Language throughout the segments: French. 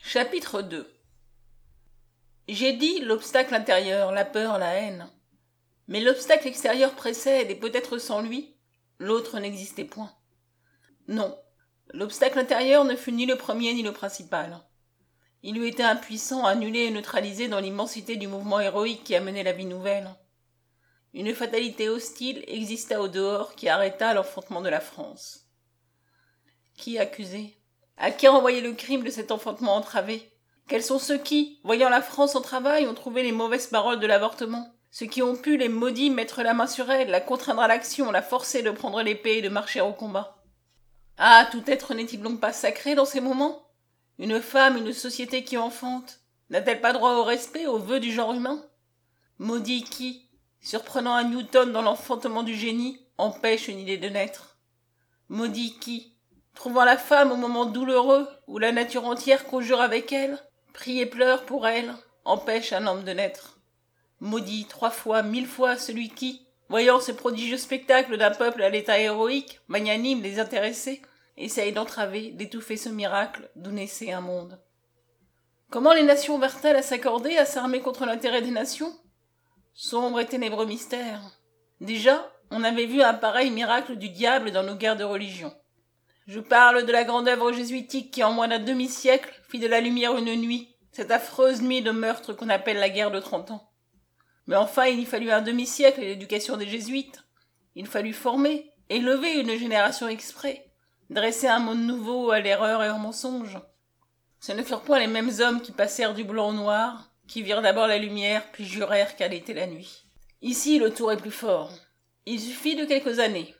Chapitre 2. J'ai dit l'obstacle intérieur, la peur, la haine. Mais l'obstacle extérieur précède, et peut-être sans lui, l'autre n'existait point. Non, l'obstacle intérieur ne fut ni le premier ni le principal. Il eût été impuissant à annuler et neutraliser dans l'immensité du mouvement héroïque qui amenait la vie nouvelle. Une fatalité hostile exista au dehors qui arrêta l'enfantement de la France. Qui accuser ? À qui renvoyer le crime de cet enfantement entravé ? Quels sont ceux qui, voyant la France en travail, ont trouvé les mauvaises paroles de l'avortement ? Ceux qui ont pu, les maudits, mettre la main sur elle, la contraindre à l'action, la forcer de prendre l'épée et de marcher au combat. Ah, tout être n'est-il donc pas sacré dans ces moments ? Une femme, une société qui enfante, n'a-t-elle pas droit au respect, au vœu du genre humain ? Maudit qui, surprenant un Newton dans l'enfantement du génie, empêche une idée de naître ? Maudit qui, trouvant la femme au moment douloureux où la nature entière conjure avec elle, prie et pleure pour elle, empêche un homme de naître. Maudit 3 fois, 1000 fois celui qui, voyant ce prodigieux spectacle d'un peuple à l'état héroïque, magnanime, désintéressé, essaye d'entraver, d'étouffer ce miracle d'où naissait un monde. Comment les nations vinrent-elles à s'accorder, à s'armer contre l'intérêt des nations ? Sombre et ténébreux mystère. Déjà, on avait vu un pareil miracle du diable dans nos guerres de religion. Je parle de la grande œuvre jésuitique qui, en moins d'un demi-siècle, fit de la lumière une nuit, cette affreuse nuit de meurtre qu'on appelle la guerre de 30 ans. Mais enfin, il y fallut un demi-siècle et l'éducation des jésuites. Il fallut former, élever une génération exprès, dresser un monde nouveau à l'erreur et au mensonge. Ce ne furent point les mêmes hommes qui passèrent du blanc au noir, qui virent d'abord la lumière, puis jurèrent qu'elle était la nuit. Ici, le tour est plus fort. Il suffit de quelques années.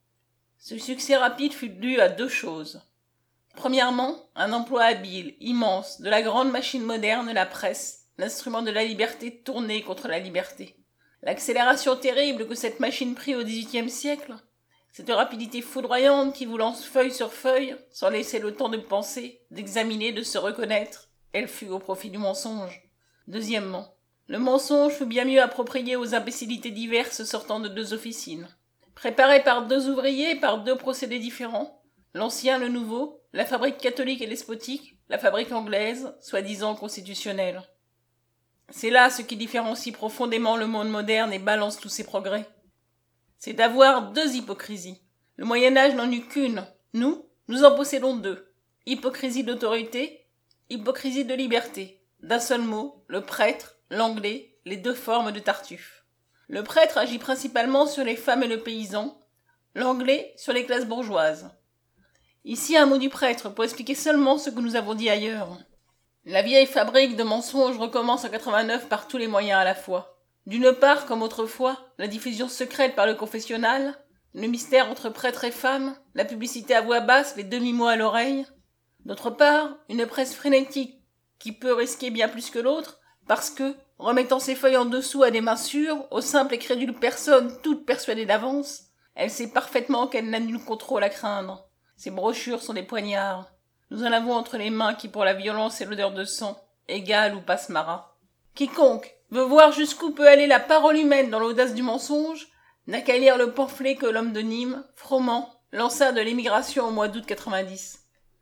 Ce succès rapide fut dû à 2 choses. Premièrement, un emploi habile, immense, de la grande machine moderne, la presse, l'instrument de la liberté tourné contre la liberté. L'accélération terrible que cette machine prit au XVIIIe siècle, cette rapidité foudroyante qui vous lance feuille sur feuille, sans laisser le temps de penser, d'examiner, de se reconnaître, elle fut au profit du mensonge. Deuxièmement, le mensonge fut bien mieux approprié aux imbécilités diverses sortant de 2 officines. Préparé par 2 ouvriers, par 2 procédés différents, l'ancien, le nouveau, la fabrique catholique et despotique, la fabrique anglaise, soi-disant constitutionnelle. C'est là ce qui différencie profondément le monde moderne et balance tous ses progrès. C'est d'avoir 2 hypocrisies. Le Moyen-Âge n'en eut qu'une. Nous en possédons 2. Hypocrisie d'autorité, hypocrisie de liberté. D'un seul mot, le prêtre, l'anglais, les 2 formes de Tartuffe. Le prêtre agit principalement sur les femmes et le paysan, l'anglais sur les classes bourgeoises. Ici un mot du prêtre pour expliquer seulement ce que nous avons dit ailleurs. La vieille fabrique de mensonges recommence en 89 par tous les moyens à la fois. D'une part, comme autrefois, la diffusion secrète par le confessionnal, le mystère entre prêtre et femme, la publicité à voix basse, les demi-mots à l'oreille. D'autre part, une presse frénétique qui peut risquer bien plus que l'autre, parce que, remettant ses feuilles en dessous à des mains sûres, aux simples et crédules personnes toutes persuadées d'avance, elle sait parfaitement qu'elle n'a nul contrôle à craindre. Ces brochures sont des poignards. Nous en avons entre les mains qui, pour la violence et l'odeur de sang, égalent ou passent marat. Quiconque veut voir jusqu'où peut aller la parole humaine dans l'audace du mensonge, n'a qu'à lire le pamphlet que l'homme de Nîmes, Froment, lança de l'émigration au mois d'août 90.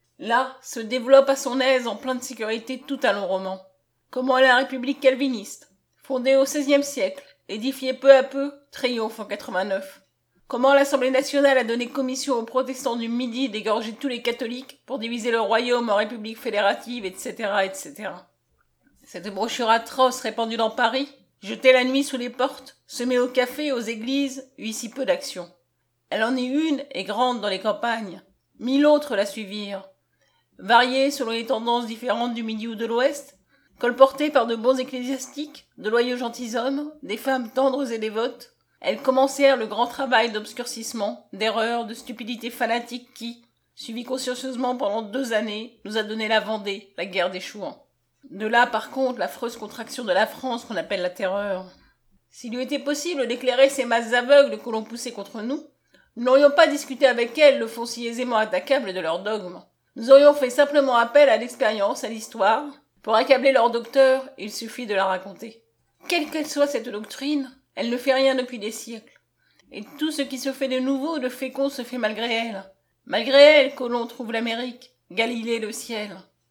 Là se développe à son aise en pleine sécurité tout un long roman. Comment la République calviniste, fondée au XVIe siècle, édifiée peu à peu, triomphe en 89. Comment l'Assemblée nationale a donné commission aux protestants du Midi d'égorger tous les catholiques pour diviser le royaume en républiques fédératives, etc., etc. Cette brochure atroce répandue dans Paris, jetée la nuit sous les portes, semée aux cafés, aux églises, eut si peu d'action. Elle en eut une, et grande dans les campagnes. 1000 autres la suivirent. Variées selon les tendances différentes du Midi ou de l'Ouest, colportées par de bons ecclésiastiques, de loyaux gentilshommes, des femmes tendres et dévotes, elles commencèrent le grand travail d'obscurcissement, d'erreur, de stupidité fanatique qui, suivi consciencieusement pendant 2 années, nous a donné la Vendée, la guerre des Chouans. De là, par contre, l'affreuse contraction de la France qu'on appelle la terreur. S'il eût été possible d'éclairer ces masses aveugles que l'on poussait contre nous, nous n'aurions pas discuté avec elles le fond si aisément attaquable de leurs dogmes. Nous aurions fait simplement appel à l'expérience, à l'histoire. Pour accabler leur docteur, il suffit de la raconter. Quelle qu'elle soit cette doctrine, elle ne fait rien depuis des siècles. Et tout ce qui se fait de nouveau, de fécond, se fait malgré elle. Malgré elle que l'on trouve l'Amérique, Galilée le ciel.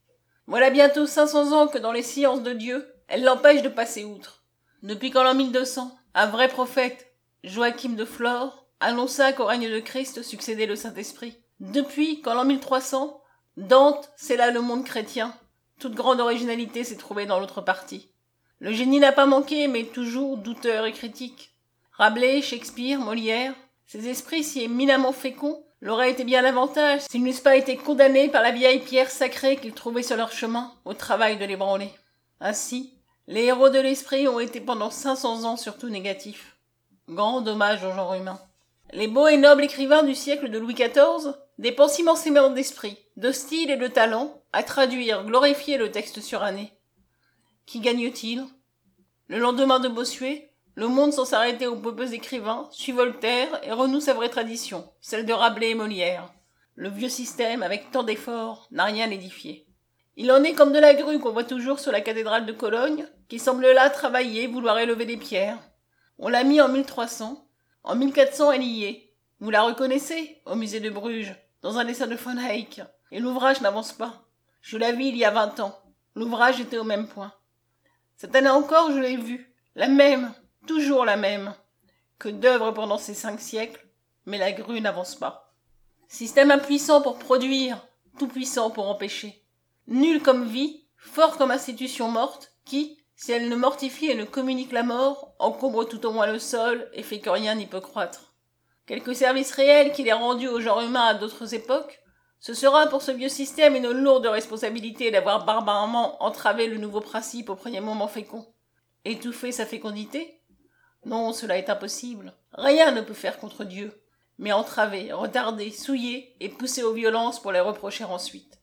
Voilà bientôt 500 ans que dans les sciences de Dieu, elle l'empêche de passer outre. Depuis qu'en l'an 1200, un vrai prophète, Joachim de Flore, annonça qu'au règne de Christ succédait le Saint-Esprit. Depuis qu'en l'an 1300, Dante scella le monde chrétien. Toute grande originalité s'est trouvée dans l'autre partie. Le génie n'a pas manqué, mais toujours douteur et critique. Rabelais, Shakespeare, Molière, ces esprits si éminemment féconds l'auraient été bien davantage s'ils n'eussent pas été condamnés par la vieille pierre sacrée qu'ils trouvaient sur leur chemin au travail de l'ébranler. Ainsi, les héros de l'esprit ont été pendant 500 ans surtout négatifs. Grand dommage au genre humain. Les beaux et nobles écrivains du siècle de Louis XIV dépensent immensément d'esprit, de style et de talent à traduire, glorifier le texte suranné. Qui gagne-t-il? Le lendemain de Bossuet, le monde sans s'arrêter aux popeux écrivains suit Voltaire et renoue sa vraie tradition, celle de Rabelais et Molière. Le vieux système, avec tant d'efforts, n'a rien édifié. Il en est comme de la grue qu'on voit toujours sur la cathédrale de Cologne, qui semble là travailler, vouloir élever des pierres. On l'a mis en 1300, en 1400 elle y est. Vous la reconnaissez, au musée de Bruges, dans un dessin de von Eyck, et l'ouvrage n'avance pas. Je la vis il y a 20 ans, l'ouvrage était au même point. Cette année encore je l'ai vue, la même, toujours la même. Que d'œuvres pendant ces 5 siècles, mais la grue n'avance pas. Système impuissant pour produire, tout puissant pour empêcher. Nul comme vie, fort comme institution morte, qui, si elle ne mortifie et ne communique la mort, encombre tout au moins le sol et fait que rien n'y peut croître. Quelque service réel qu'il ait rendu au genre humain à d'autres époques, ce sera pour ce vieux système une lourde responsabilité d'avoir barbarément entravé le nouveau principe au premier moment fécond. Étouffer sa fécondité? Non, cela est impossible. Rien ne peut faire contre Dieu, mais entraver, retarder, souiller et pousser aux violences pour les reprocher ensuite.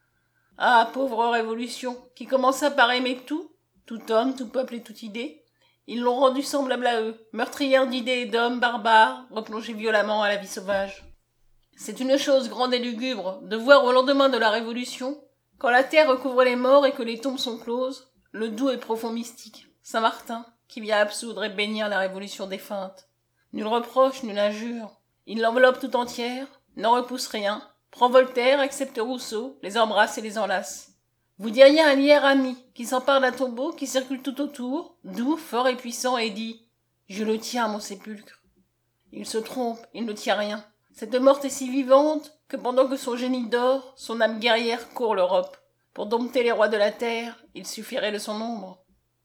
Ah, pauvre révolution, qui commença par aimer tout homme, tout peuple et toute idée, ils l'ont rendue semblable à eux, meurtrière d'idées et d'hommes barbares, replongés violemment à la vie sauvage. C'est une chose grande et lugubre de voir au lendemain de la Révolution, quand la terre recouvre les morts et que les tombes sont closes, le doux et profond mystique, Saint-Martin, qui vient absoudre et bénir la Révolution défunte. Nul reproche, nulle injure. Il l'enveloppe tout entière, n'en repousse rien, prend Voltaire, accepte Rousseau, les embrasse et les enlace. Vous diriez un lière ami qui s'empare d'un tombeau qui circule tout autour, doux, fort et puissant, et dit « Je le tiens, mon sépulcre ». Il se trompe, il ne tient rien. Cette morte est si vivante que pendant que son génie dort, son âme guerrière court l'Europe. Pour dompter les rois de la terre, il suffirait de son ombre.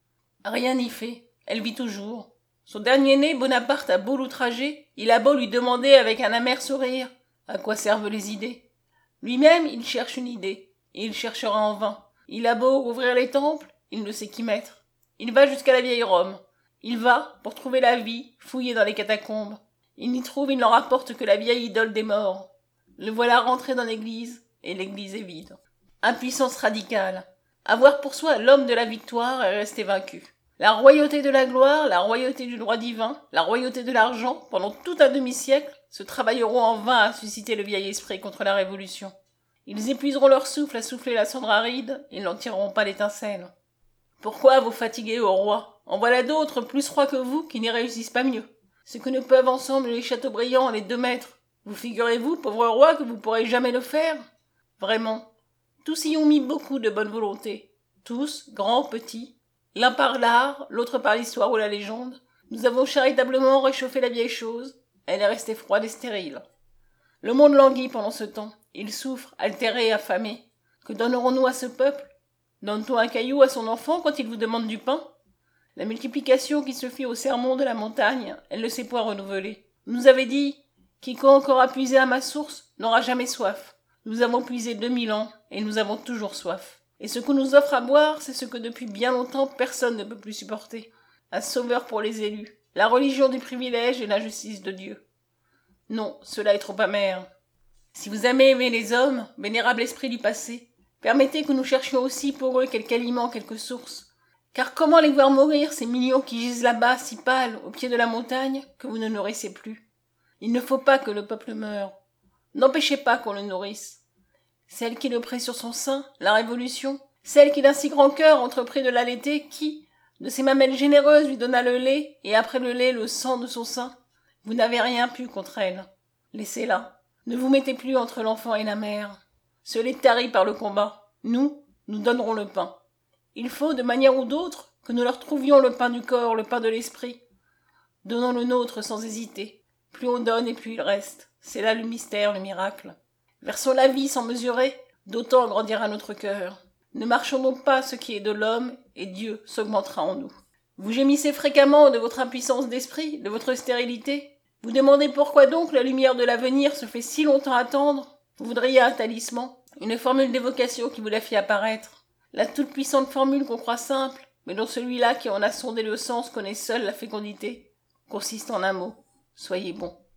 Rien n'y fait, elle vit toujours. Son dernier-né, Bonaparte, a beau l'outrager, il a beau lui demander avec un amer sourire « À quoi servent les idées ?» Lui-même, il cherche une idée, et il cherchera en vain. Il a beau rouvrir les temples, il ne sait qu'y mettre. Il va jusqu'à la vieille Rome. Il va, pour trouver la vie, fouiller dans les catacombes. Il n'y trouve, il n'en rapporte que la vieille idole des morts. Le voilà rentré dans l'église, et l'église est vide. Impuissance radicale. Avoir pour soi l'homme de la victoire et rester vaincu. La royauté de la gloire, la royauté du droit divin, la royauté de l'argent, pendant tout un demi-siècle, se travailleront en vain à susciter le vieil esprit contre la Révolution. Ils épuiseront leur souffle à souffler la cendre aride, ils n'en tireront pas l'étincelle. Pourquoi vous fatiguer au roi? En voilà d'autres, plus rois que vous, qui n'y réussissent pas mieux. Ce que ne peuvent ensemble les Chateaubriand et les 2 maîtres. Vous figurez-vous, pauvre roi, que vous pourrez jamais le faire? Vraiment. Tous y ont mis beaucoup de bonne volonté. Tous, grands, petits. L'un par l'art, l'autre par l'histoire ou la légende. Nous avons charitablement réchauffé la vieille chose. Elle est restée froide et stérile. Le monde languit pendant ce temps. Il souffre, altéré et affamé. Que donnerons-nous à ce peuple? Donne-t-on un caillou à son enfant quand il vous demande du pain? La multiplication qui se fit au sermon de la montagne, elle ne s'est point renouvelée. Vous nous avez dit, quiconque aura puisé à ma source n'aura jamais soif. Nous avons puisé 2000 ans, et nous avons toujours soif. Et ce qu'on nous offre à boire, c'est ce que depuis bien longtemps personne ne peut plus supporter. Un sauveur pour les élus, la religion du privilège et l'injustice de Dieu. Non, cela est trop amer. Si vous aimez aimer les hommes, vénérable esprit du passé, permettez que nous cherchions aussi pour eux quelque aliment, quelque source. Car comment les voir mourir, ces millions qui gisent là-bas, si pâles, au pied de la montagne, que vous ne nourrissez plus? Il ne faut pas que le peuple meure. N'empêchez pas qu'on le nourrisse. Celle qui le prit sur son sein, la Révolution, celle qui d'un si grand cœur entreprit de l'allaiter, qui, de ses mamelles généreuses, lui donna le lait, et après le lait, le sang de son sein, vous n'avez rien pu contre elle. Laissez-la. Ne vous mettez plus entre l'enfant et la mère. Seul est tari par le combat. Nous nous donneront le pain. Il faut, de manière ou d'autre, que nous leur trouvions le pain du corps, le pain de l'esprit. Donnons le nôtre sans hésiter. Plus on donne et plus il reste. C'est là le mystère, le miracle. Versons la vie sans mesurer, d'autant agrandira notre cœur. Ne marchons donc pas ce qui est de l'homme, et Dieu s'augmentera en nous. Vous gémissez fréquemment de votre impuissance d'esprit, de votre stérilité. Vous demandez pourquoi donc la lumière de l'avenir se fait si longtemps attendre. Vous voudriez un talisman, une formule d'évocation qui vous la fit apparaître. La toute-puissante formule qu'on croit simple, mais dont celui-là qui en a sondé le sens connaît seul la fécondité, consiste en un mot. Soyez bon.